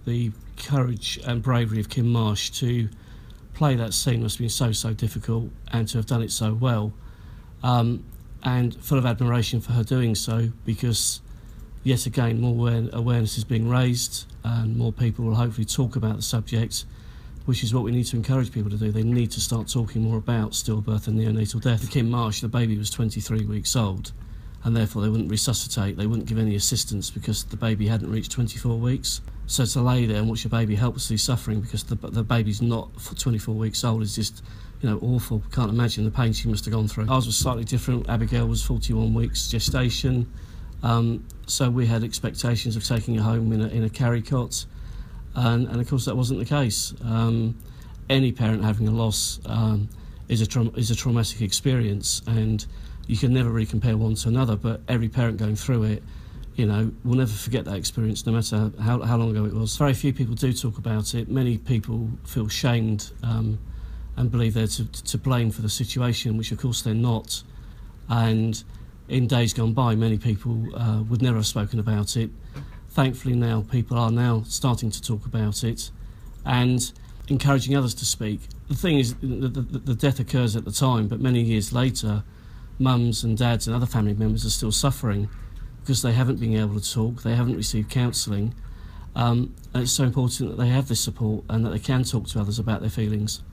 the courage and bravery of Kim Marsh to play that scene must have been so difficult, and to have done it so well. And full of admiration for her doing so, because yet again more awareness is being raised and more people will hopefully talk about the subject, which is what we need to encourage people to do. They need to start talking more about stillbirth and neonatal death. For Kim Marsh, the baby was 23 weeks old, and therefore they wouldn't resuscitate, they wouldn't give any assistance because the baby hadn't reached 24 weeks. So to lay there and watch your baby helplessly suffering because the baby's not 24 weeks old is just, awful. Can't imagine the pain she must have gone through. Ours was slightly different. Abigail was 41 weeks gestation, so we had expectations of taking her home in a carry cot, and of course that wasn't the case. Any parent having a loss is a traumatic experience, and you can never really compare one to another, but every parent going through it, will never forget that experience, no matter how long ago it was. Very few people do talk about it. Many people feel shamed and believe they're to blame for the situation, which of course they're not. And in days gone by, many people would never have spoken about it. Thankfully now, people are now starting to talk about it and encouraging others to speak. The thing is, the death occurs at the time, but many years later, mums and dads and other family members are still suffering because they haven't been able to talk, they haven't received counselling. And it's so important that they have this support and that they can talk to others about their feelings.